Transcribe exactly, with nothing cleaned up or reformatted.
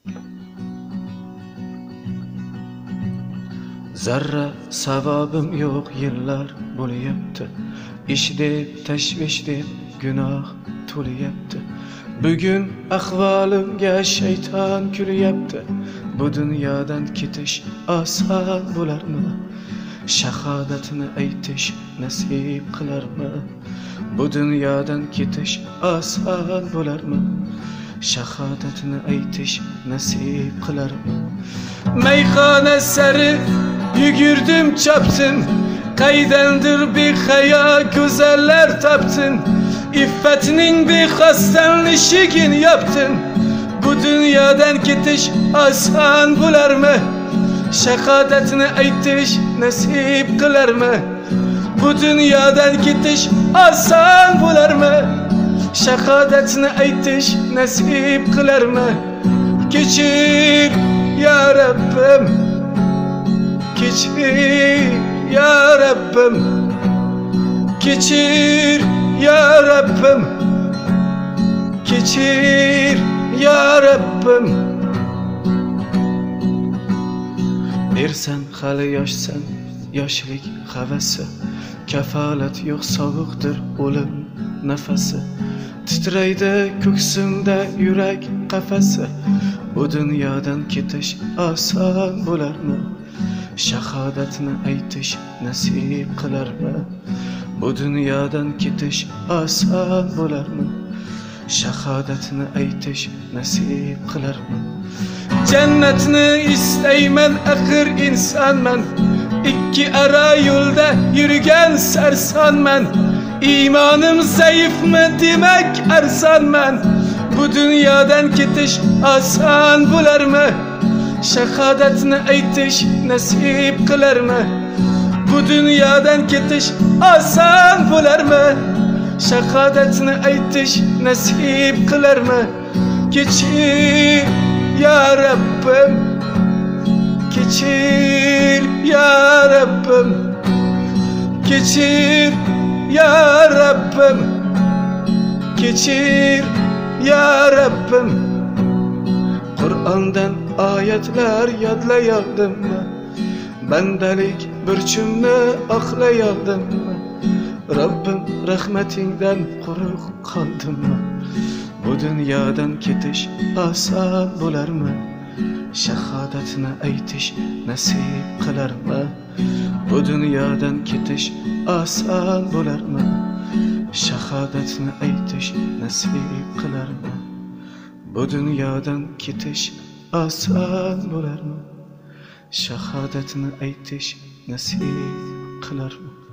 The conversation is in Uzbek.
Zarra savobim yo'q, yillar bo'lyapti. Ish deb, tashvish deb gunoh to'layapti. Bugun ahvolimga shayton kulyapti. Bu dunyodan ketish oson bo'larmi? Shahodatni aytish nasib qilarmi? Bu dunyodan ketish oson bo'larmi? Shahodatni aytish nasib qilarmi? Mayxona sari yugurdim chopdim, qaydandir behayo go'zallar topdim. İffetning bexosdan eshigini yopdim. Bu dunyodan ketish oson bo'larmi? Shahodatni aytish nasib qilarmi? Bu dunyodan ketish oson bo'larmi? Shahodatni aytish nasib qilarmi? Kechir ya Rabbim, kechir ya Rabbim, kechir ya Rabbim, kechir ya Rabbim. Ersan hali yoshsan, yoshlik havasi, kafolat yo'q, sovuqdir o'lim nafasi. Titraydi ko'ksimda yurak qafasi. Bu dunyodan ketish oson bo'larmi? Shahodatni aytish nasib qilarmi? Bu dunyodan ketish oson bo'larmi? Shahodatni aytish nasib qilarmi? Jannatni istayman, axir insonman. Ikki ara yo'lda yurgan sarsonman. İmanım zayıfmı demek arzanman. Bu dunyodan ketish oson bo'larmi? Shahodatni aytish nasib qilarmi? Bu dunyodan ketish oson bo'larmi? Shahodatni aytish nasib qilarmi? Kechir ya Rabbim, kechir ya Rabbim, kechir ya Rabbim, kechir ya Rabbim. Qur'ondan oyatlar yodlayordimmi? Bandalik burchimni oqlayordimmi? Rabbim rahmatingdan quruq qoldimmi? Bu dunyodan ketish oson bo'larmi? Shahodatni aytish nasib qilarmi? Bu dunyodan ketish oson bo'larmi? Shahodatni aytish nasib qilarmi? Bu dunyodan ketish oson bo'larmi? Shahodatni aytish nasib qilarmi?